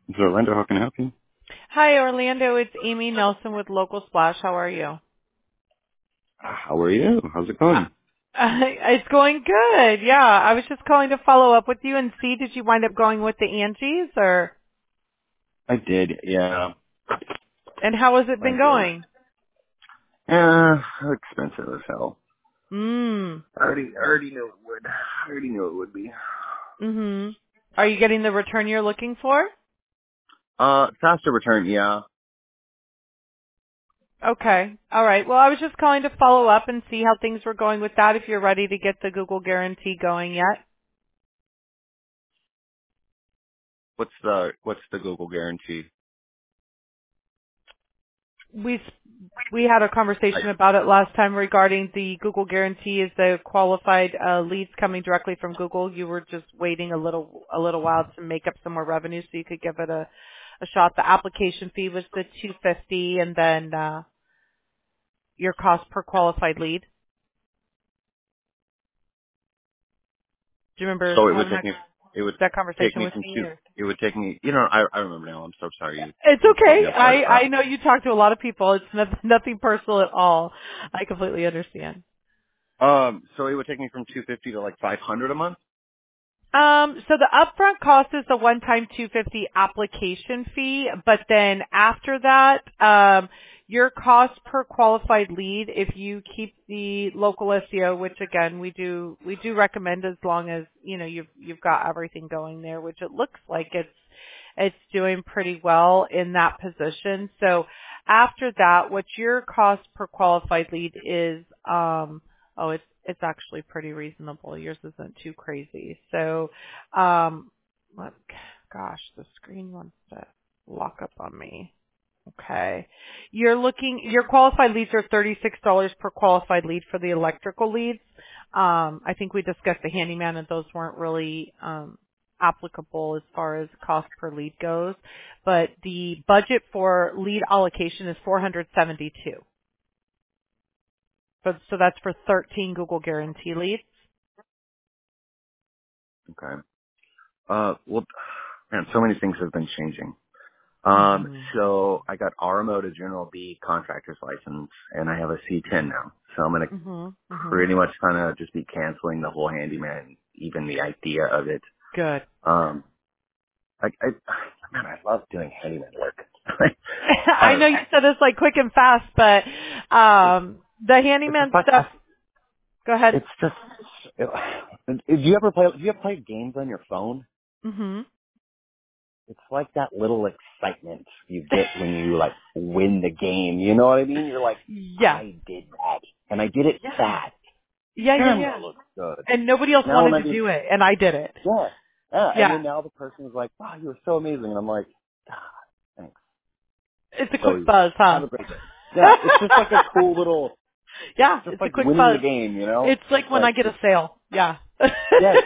So, Orlando, how can I help you? Hi, Orlando. It's Amy Nelson with Local Splash. How are you? How are you? How's it going? It's going good. Yeah, I was just calling to follow up with you and see, did you wind up going with the Angie's or, I did, yeah. and how has it I been did. going? Expensive as hell. Mm. I already knew it would. I already knew it would be. Mm-hmm. Are you getting the return you're looking for? Faster return, yeah. Okay. All right. Well, I was just calling to follow up and see how things were going with that, if you're ready to get the Google guarantee going yet. What's the Google guarantee? We we had a I, conversation about it last time regarding the Google guarantee is the qualified leads coming directly from Google. You were just waiting a little while to make up some more revenue so you could give it a shot. The application fee was the $250 and then your cost per qualified lead. Do you remember so having that it would that take conversation me with from me? two, Or? it would take me, I remember now. I'm so sorry It's you caught me okay. off guard with I that. know you talk to a lot of people. It's nothing personal at all. I completely understand. So it would take me from 250 to like 500 a month? So the upfront cost is the one-time 250 application fee, but then after that, your cost per qualified lead, if you keep the local SEO, which again we do recommend as long as you've got everything going there, which it looks like it's doing pretty well in that position. So after that, what your cost per qualified lead is, oh, it's actually pretty reasonable. Yours isn't too crazy. So, look, gosh, the screen wants to lock up on me. Okay. Your qualified leads are $36 per qualified lead for the electrical leads. I think we discussed the handyman and those weren't really, applicable as far as cost per lead goes, but the budget for lead allocation is 472. So that's for 13 Google guarantee leads. Okay. Well, man, so many things have been changing. Mhm. So I got RMO to General B contractor's license, and I have a C10 now. So I'm gonna Mhm. Mhm. pretty much kind of just be canceling the whole handyman, even the idea of it. Good. Um, man, I love doing handyman work. I uh, know you said this like quick and fast, but it, the it's just handyman like stuff. Go ahead. it's just. Do you ever play? Do you ever play games on your phone? Mhm. It's like that little excitement you get when you like win the game. You know what I mean? You're like, Yeah. I did that, and I did it Yeah. fast. Yeah. Yeah. Camera Yeah. looks good. And nobody else Now when wanted I to did, do it, and I did it. yeah, yeah, and Yeah. then now the person is like, wow, you were so amazing, and I'm like, ah, thanks, It's a so quick easy. buzz, Have huh? a great day. Yeah, it's just like a cool little. It's Yeah, just it's a like quick winning the buzz. game, you know. It's like when But I get it's a sale. Yeah. yes,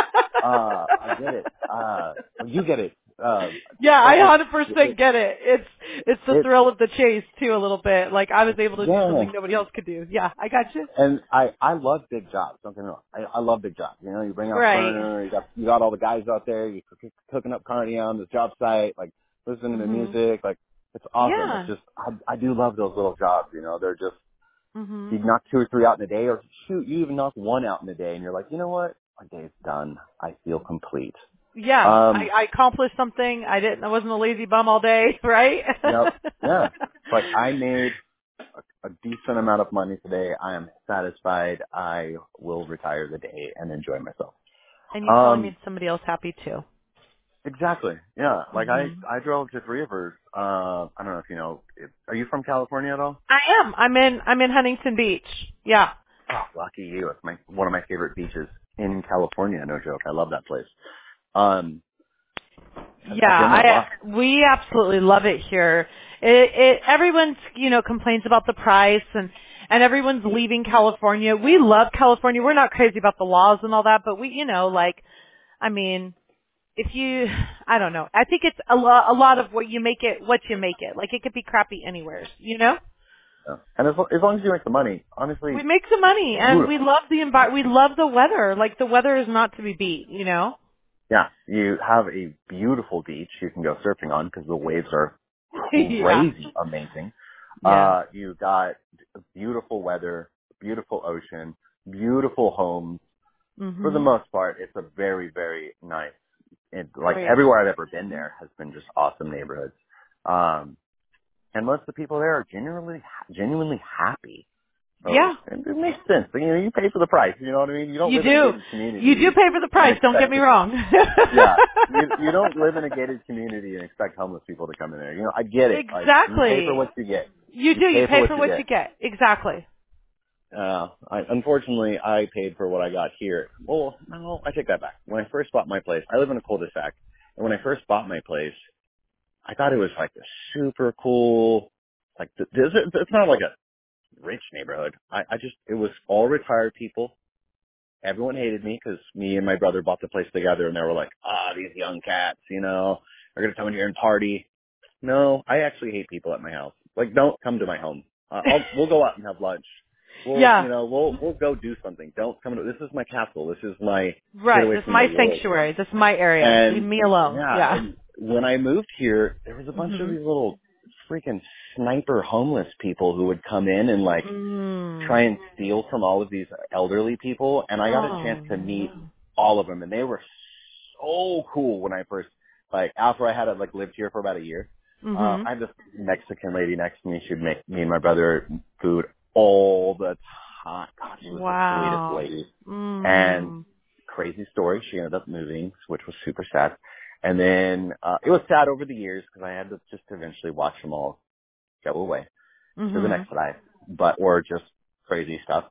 I get it. Well, you get it. Yeah, I It's 100% get it. It's the it thrill of the chase too, a little bit. Like I was able to do yeah. something nobody else could do. Yeah, I got you. And I love big jobs. Don't get me wrong. I love big jobs. You know, you bring out Right. burner. You got all the guys out there. You cooking up carne on the job site. Like listening to Mhm. music. Like it's awesome. It's Yeah. just I do love those little jobs. You know, they're just you Mhm. knock 2 or 3 out in a day, or shoot, you even knock 1 out in a day, and you're like, you know what? My day's done. I feel complete. Yeah, Um, I accomplished something. I wasn't a lazy bum all day, right? yep, yeah. Like I made a decent amount of money today. I am satisfied. I will retire the day and enjoy myself. And you probably Um, made somebody else happy too. exactly. Yeah. Like Mhm. I drove to 3 Rivers. I don't know if you know. Are you from California at all? I am. I'm in Huntington Beach. Yeah. Oh, lucky you. It's one of my favorite beaches in California. No joke. I love that place. Um, Yeah, I've been there a lot. we absolutely love it here. Everyone's, complains about the price and everyone's leaving California. We love California. We're not crazy about the laws and all that, but I mean, if you, I don't know. I think it's a lot of what you make it, what you make it. Like it could be crappy anywhere, Yeah. And as long as you make the money, honestly, We make some money it's and we beautiful. love we love the weather. Like the weather is not to be beat. Yeah, you have a beautiful beach you can go surfing on because the waves are Yeah. crazy amazing. Yeah. You got beautiful weather, beautiful ocean, beautiful homes. For the Mhm. most part, it's a very, very nice. Like Great. everywhere I've ever been there has been just awesome neighborhoods. And most of the people there are genuinely happy. So Yeah. it makes sense. You pay for the price. You know what I mean? You don't You live in a do. gated You do community pay for the and price, don't get expect me wrong. yeah. You don't live in a gated community and expect homeless people to come in there. I get it. Like, you pay for Exactly. what you get. You You do. You pay for pay what for you what you get. get. Exactly. Unfortunately, I paid for what I got here. Well, no, I take that back. When I first bought my place, I live in a cul-de-sac, and when I first bought my place, I thought it was like a super cool, like, it's not like a rich neighborhood. It was all retired people. Everyone hated me because me and my brother bought the place together, and they were like, these young cats, are going to come in here and party. No, I actually hate people at my house. Like, don't come to my home. We'll go out and have lunch. Yeah. We'll go do something. Don't come to, this is my castle. This is my get Right. away This is from the my world. sanctuary. This is my area. Leave And me alone. yeah, Yeah. and when I moved here, there was a bunch of Mhm. these little freaking sniper homeless people who would come in and like Mm. try and steal from all of these elderly people. And I got a chance Oh. to meet all of them, and they were so cool when I first, like, after I had like lived here for about a year. Mhm. I had this Mexican lady next to me. She'd make me and my brother food all the time. God, she was the sweetest Wow. lady. And Mm. crazy story, she ended up moving, which was super sad. And then it was sad over the years because I had to just eventually watch them all go away to the Mhm. next life, or just crazy stuff.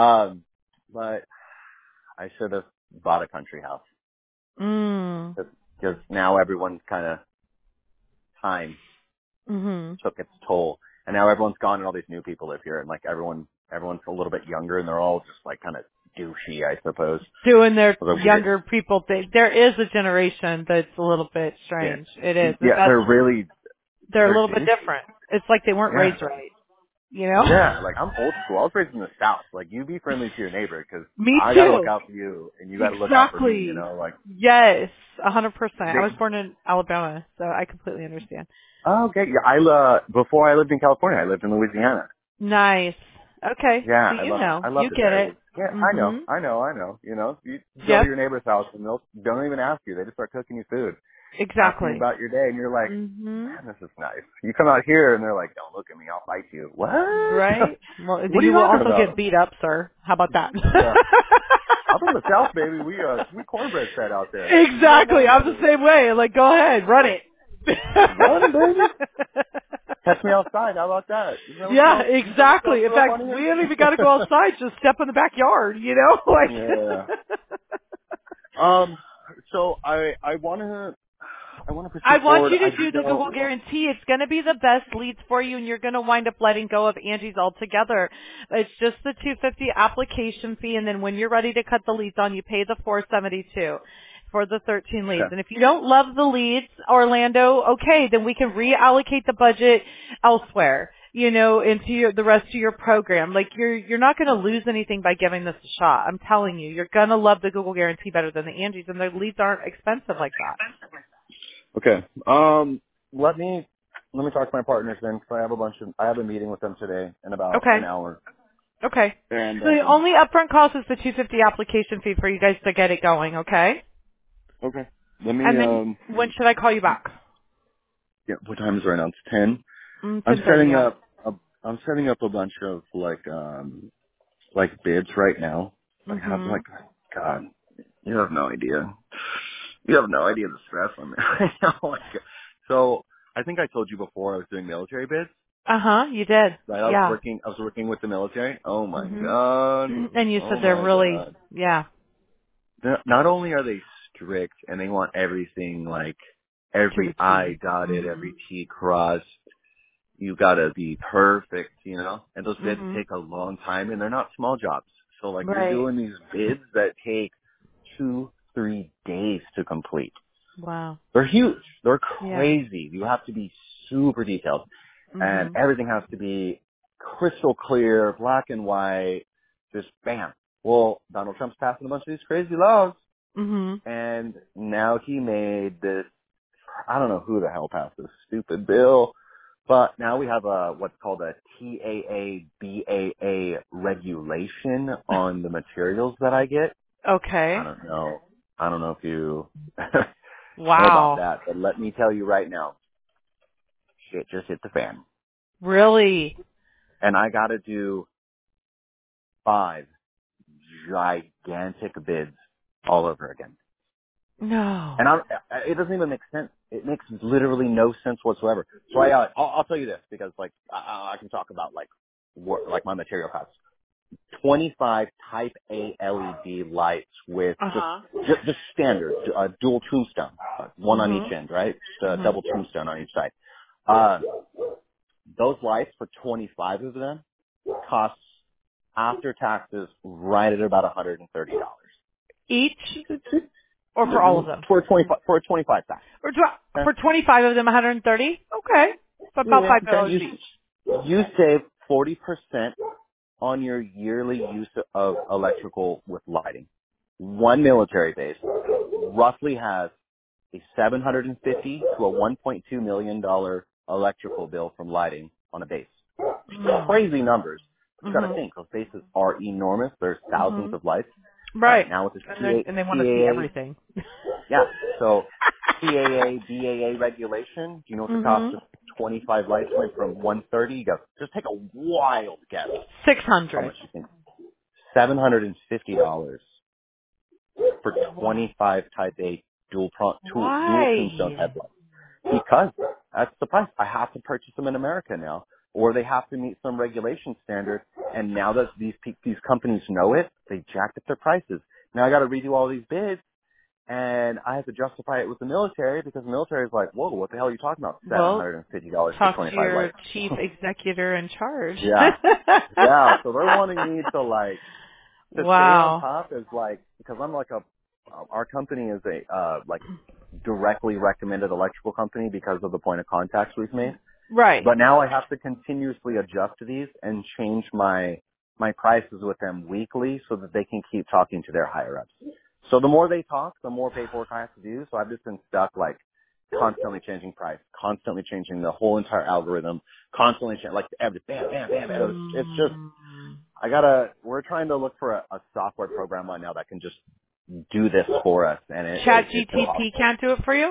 But I should have bought a country house Mm. because now everyone's kind of time Mhm. took its toll, and now everyone's gone and all these new people live here, and like everyone's a little bit younger, and they're all just like kind of douchey, I suppose. Doing their Although we get, younger people thing. There is a generation that's a little bit yeah, strange. It is. yeah, They're a they're little bit douchey. different. It's like they weren't Yeah, raised right. You know? yeah. Like I'm old school. I was raised in the South. Like you be friendly to your neighbor because Me I got to look too. out for you, and you got to look out for me. Exactly. Like Yes. 100%. I was they. born in Alabama, so I completely understand. Oh, okay. Yeah, before I lived in California, I lived in Louisiana. Nice. Okay. Yeah, So you know. I You loved it get there. it. Yeah, Mhm. I know. You go to Yep. your neighbor's house and they'll don't even ask you. They just start cooking you food, asking you Exactly. about your day, and you're like, Mhm. man, this is nice. You come out here and they're like, don't look at me, I'll fight you. What? Right? Well, What are you you will talking also get about? beat up, sir. How about that? Yeah, I'm from the South, baby. We cornbread fed out there. You don't know Exactly. I'm about the it. same way. Like, go ahead, run it. Run, baby. Catch me outside. How about that? You know, Yeah, exactly. don't In throw up fact, on we here. don't even got to go outside. Just step in the backyard, you know? Yeah. Like, So I want to I proceed want forward. you I to do the don't. Google guarantee. It's going to be the best leads for you, and you're going to wind up letting go of Angie's altogether. It's just the 250 application fee, and then when you're ready to cut the leads on, you pay the 472 for the 13 leads. Okay. And if you don't love the leads, Orlando, okay, then we can reallocate the budget elsewhere. Into the rest of your program. Like you're not going to lose anything by giving this a shot. I'm telling you, you're going to love the Google guarantee better than the Angie's, and their leads aren't expensive like that. Okay. Let me talk to my partners then, because I have a meeting with them today in about Okay. an hour. Okay. And So the only upfront cost is the 250 application fee for you guys to get it going, okay? okay. Let me And then when should I call you back? yeah, what time is it right now? It's 10. I'm 10:30, setting yeah. up a bunch of like bids right now. I have Mhm. like, God, you have no idea. You have no idea the stress I'm in right now. Like, so I think I told you before I was doing military bids. Uh-huh, you did. Right, Yeah. I was working with the military. Oh my Mhm. god. And you said Oh they're my really, god. yeah, Not only are they strict and they want everything like to the every I T. dotted, every Mhm. T crossed. You gotta be perfect, and those bids Mhm. take a long time and they're not small jobs. So like you're Right. doing these bids that take 2-3 days to complete. Wow. They're huge. They're Yeah. crazy. You have to be super detailed and Mhm. everything has to be crystal clear, black and white, just bam. Well, Donald Trump's passing a bunch of these crazy laws Mhm. And now he made this, I don't know who the hell passed this stupid bill, but now we have what's called a TAA-BAA regulation on the materials that I get. I Okay. don't know. I don't know if you know about Wow. that, but let me tell you right now, shit just hit the fan. Really? And I gotta do 5 gigantic bids all over again. And No. it doesn't even make sense. It makes literally no sense whatsoever. So I'll tell you this because like I can talk about like like my material costs. 25 Type A LED lights with Uh-huh. just standard dual tombstone, one on each Mhm. end, right? Just a Mhm. double tombstone on each side. Uh, those lights for 25 of them costs after taxes right at about $130 Each or for all of them? for a 25 pack. Or Okay? for 25 of them 130? Okay. So about Yeah. Okay. $5 each. You save 40% on your yearly use of electrical with lighting. One military base roughly has a $750 to a $1.2 million electrical bill from lighting on a base. Mm. Crazy numbers. But you got to Mhm. think those bases are enormous. There's thousands Mhm. of lights. All right, Right. now with this And they want to see everything. yeah. So TAA, BAA regulation. Do you know what the cost Mhm. of 25 lights went from 130? You go. Just take a wild guess. How 600. much you think? $750 for Wow. 25 Type A dual tombstone Why? headlights. Because that's the price. I have to purchase them in America now, or they have to meet some regulation standard. And now that these companies know it, they jacked up their prices. Now I got to redo all these bids, and I have to justify it with the military because the military is like, whoa, what the hell are you talking about? Well, $750 for talk to 25 your lights. chief executor in charge. Yeah. Yeah. So they're wanting me to like, to stay on Wow. top is like, because I'm like our company is a, like directly recommended electrical company because of the point of contacts we've made. Right. But now I have to continuously adjust these and change my prices with them weekly so that they can keep talking to their higher ups. So the more they talk, the more paperwork I have to do. So I've just been stuck like constantly changing price, constantly changing the whole entire algorithm, constantly changing like every bam, bam, bam, bam. It's just Mm. we're trying to look for a software program right now that can just do this for us, and it's ChatGTP impossible. can't do it for you?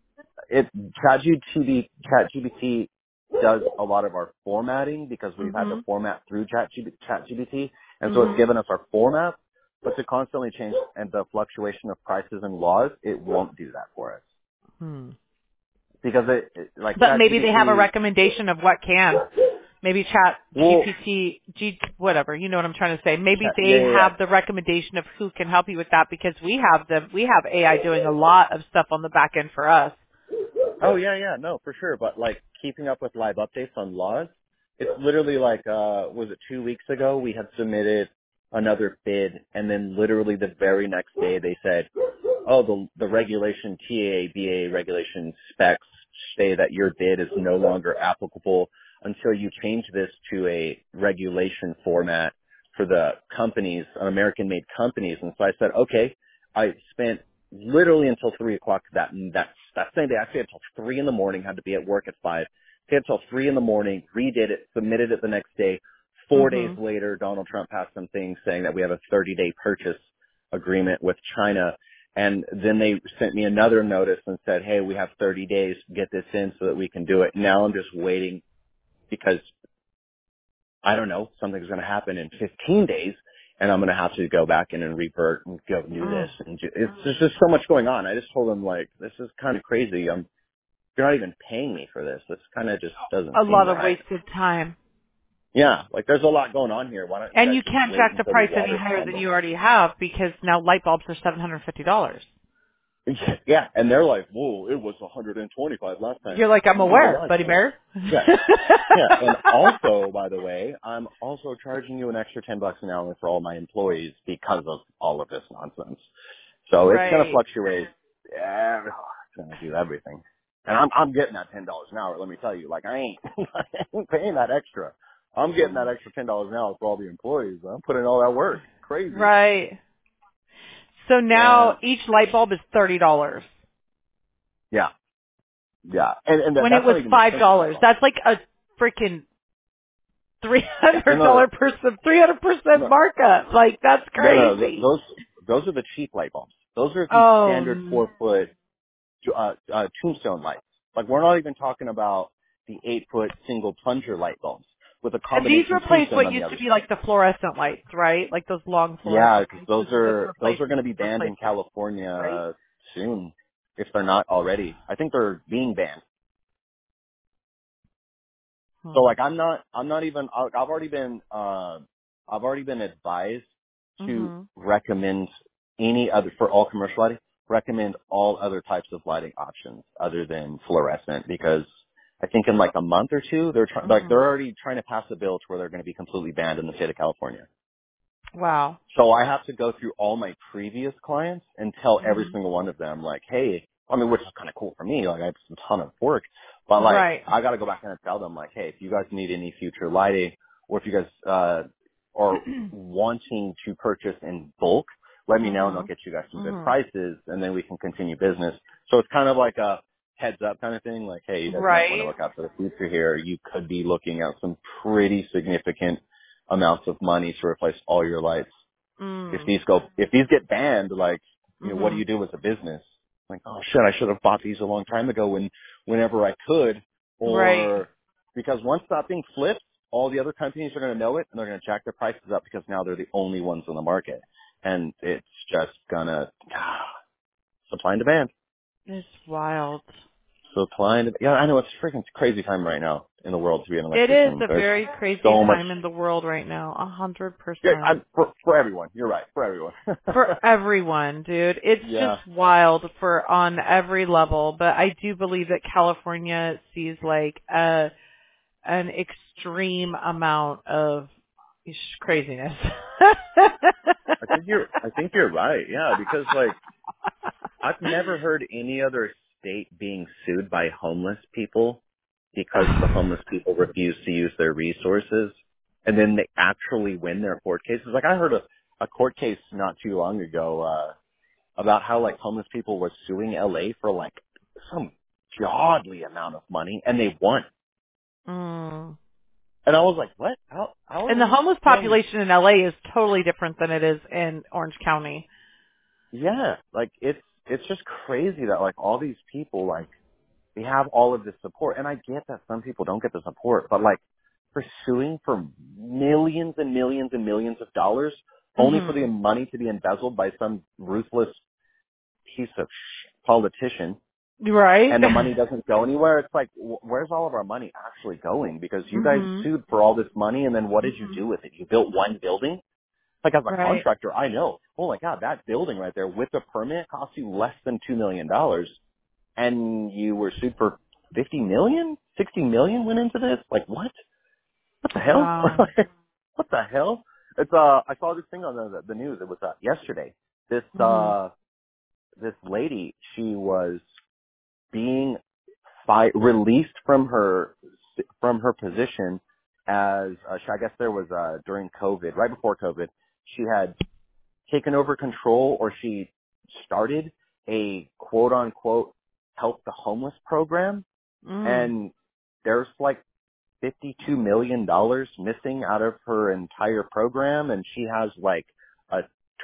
ChatGPT does a lot of our formatting because we've had to Mhm. format through ChatGPT, and so it's Mhm. given us our format, but to constantly change and the fluctuation of prices and laws, it won't do that for us Hmm. because like But maybe they have a ChatGPT. recommendation of what can. Maybe Chat Well, GPT, whatever. You know what I'm trying to say. Maybe yeah, they yeah, yeah. have the recommendation of who can help you with that because we have them. We have AI doing a lot of stuff on the back end for us. Oh yeah, yeah, no, for sure. But like keeping up with live updates on laws, it's literally like was it 2 weeks ago we had submitted another bid and then literally the very next day they said, oh, the regulation TABA regulation specs say that your bid is no longer applicable until you change this to a regulation format for the companies, American-made companies. And so I said, okay, I spent literally until 3 o'clock that same day. I stayed until 3 in the morning, had to be at work at 5. Stayed until 3 in the morning, redid it, submitted it the next day. 4 days Mhm. later, Donald Trump passed some things saying that we have a 30-day purchase agreement with China. And then they sent me another notice and said, hey, we have 30 days, get this in so that we can do it. Now I'm just waiting because I don't know, something's going to happen in 15 days and I'm going to have to go back in and revert and go do this. Mm. And there's just so much going on. I just told them like, this is kind of crazy. You're not even paying me for this. This kind of just doesn't A seem lot of right. wasted time. Yeah. Like there's a lot going on here. Why don't you And guys you just can't wait jack the until the price any water's higher than calm? you already have because now light bulbs are $750. Yeah. And they're like, whoa, it was 125 last time. You're like, I'm You aware, realize buddy that. bear. Yeah. Yeah, and also, by the way, I'm also charging you an extra $10 an hour for all my employees because of all of this nonsense. So it's going to Right. fluctuate. Yeah, it's going to do everything. And I'm getting that $10 an hour. Let me tell you, like I ain't, I ain't paying that extra. I'm getting that extra $10 an hour for all the employees. I'm putting in all that work. Crazy. Right. So now And each light bulb is $30 yeah, yeah, and when it that's was not even the expensive light $5. bulb. That's like a freaking Yeah, no, $300 300% no, markup. Like that's crazy. those are the cheap light bulbs. Those are the Oh, standard 4-foot tombstone lights. Like we're not even talking about the 8-foot single plunger light bulbs with a and these combination replace tombstone what on the used to other be side. like the fluorescent lights, right? Like those long Yeah, fluorescent because lights. those This is are going to be banned in replacement, right? California soon, if they're not already. I think they're being banned. So Hmm. like I'm not even I've already been advised to Mhm. recommend any other for all commercial lighting, recommend all other types of lighting options other than fluorescent because I think in like a month or two they're Mhm. already trying to pass a bill to where they're going to be completely banned in the state of California. Wow. So I have to go through all my previous clients and tell every Mhm. single one of them, like, hey, I mean, which is kind of cool for me. Like, I have a ton of work, but like, Right. I got to go back in and tell them, like, hey, if you guys need any future lighting, or if you guys are wanting to purchase in bulk, let me know and I'll Mhm. get you guys some good Mhm. prices, and then we can continue business. So it's kind of like a heads up kind of thing. Like, hey, you guys might want to Right. look out for the future here. You could be looking at some pretty significant amounts of money to replace all your lights Mm. if these get banned, like, what do Mhm. you do as a business? Like, oh shit, I should have bought these a long time ago whenever I could, Right. or because once that thing flips, all the other companies are going to know it and they're going to jack their prices up because now they're the only ones on the market. And it's just gonna, supply and demand. It's wild. Supply and, yeah, I know it's freaking crazy time right now in the world to be an It is electrician. a There's very crazy so much, time in the world right now. yeah, 100%. for everyone. You're right, for everyone. For everyone, dude. It's Yeah. just wild for on every level. But I do believe that California sees like an extreme amount of craziness. I think you're right. Yeah, because like I've never heard any other state being sued by homeless people because the homeless people refuse to use their resources and then they actually win their court cases. Like I heard a court case not too long ago about how like homeless people were suing LA for like some godly amount of money and they won. Mm. And I was like, "What? How are And the we homeless getting?" population in LA is totally different than it is in Orange County. Yeah, like it's just crazy that like all these people like they have all of this support, and I get that some people don't get the support, but like pursuing for millions and millions and millions of dollars only for the Mhm. money to be embezzled by some ruthless piece of politician, Right? and the money doesn't go anywhere. It's like, where's all of our money actually going? Because you guys Mhm. sued for all this money, and then what did you Mhm. do with it? You built one building? Like as a Right. contractor, I know, oh my God, that building right there with the permit cost you less than $2 million and you were sued for 50 million, 60 million went into this. Like what? What the hell? Wow. What the hell? It's, I saw this thing on the news. It was, yesterday. This, Mhm. this lady, she was being released from her position as, I guess there was, during COVID, right before COVID, she had taken over control or she started a quote unquote help the homeless program Mm. and there's like $52 million missing out of her entire program and she has like a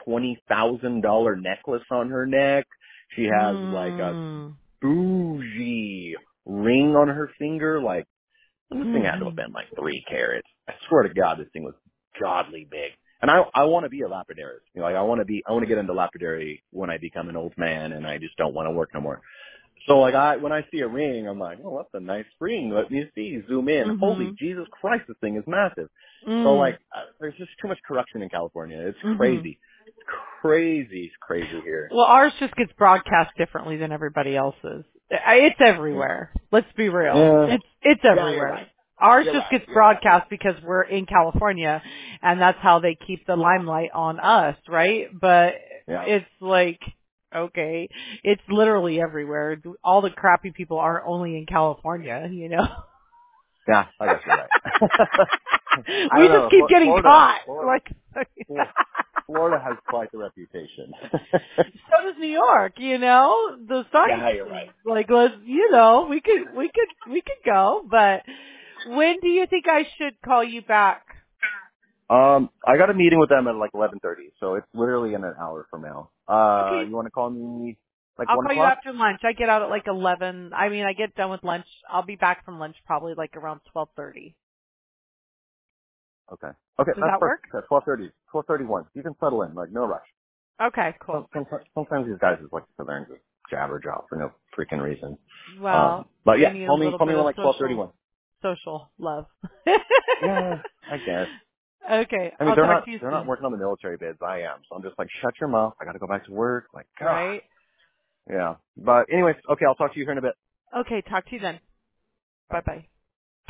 $20,000 necklace on her neck. She has like a Mm. bougie ring on her finger. Like this thing had to have Mhm. been like 3 carats. I swear to God, this thing was godly big. And I want to be a lapidarist. Like I want to get into lapidary when I become an old man and I just don't want to work no more. So like when I see a ring, I'm like, oh, that's a nice ring. Let me see, zoom in. Holy Mhm. Jesus Christ, this thing is massive. So Mm. like, there's just too much corruption in California. It's Mhm. crazy. It's crazy. It's crazy here. Well, ours just gets broadcast differently than everybody else's. It's Yeah. everywhere. Let's be real. Yeah. It's Yeah, you're right. everywhere. Ours You're just right. gets You're right. broadcast because we're in California, and that's how they keep the limelight on us, right? But Yeah. it's like, okay, it's literally everywhere. All the crappy people aren't only in California, you know. Yeah, I guess you're right. I We don't just know. keep getting Florida, caught. Florida, Like, Florida has quite the reputation. So does New York, the Yeah, signs. you're right. Like, we could go, but when do you think I should call you back? I got a meeting with them at like 11:30, so it's literally in an hour from now. Okay. You want to call me like I'll 1 call you o'clock? after lunch. I get out at like 11. I mean, I get done with lunch. I'll be back from lunch probably like around 12:30. Okay. Okay, Does that's that work? perfect. That's 12:30. 12:31. You can settle in, like no rush. Okay, cool. Sometimes these guys just like to sit there and just jabber jaw for no freaking reason. Well, But they yeah, need a call me little when bit of like 12:31. social love. Yeah, I guess. Okay, I mean, I'll talk to you they're not soon. working on the military bids. I am, so I'm just like, shut your mouth. I got to go back to work. Like, God. Right? Yeah. But anyways, okay, I'll talk to you here in a bit. Okay, talk to you then. Bye. Bye bye.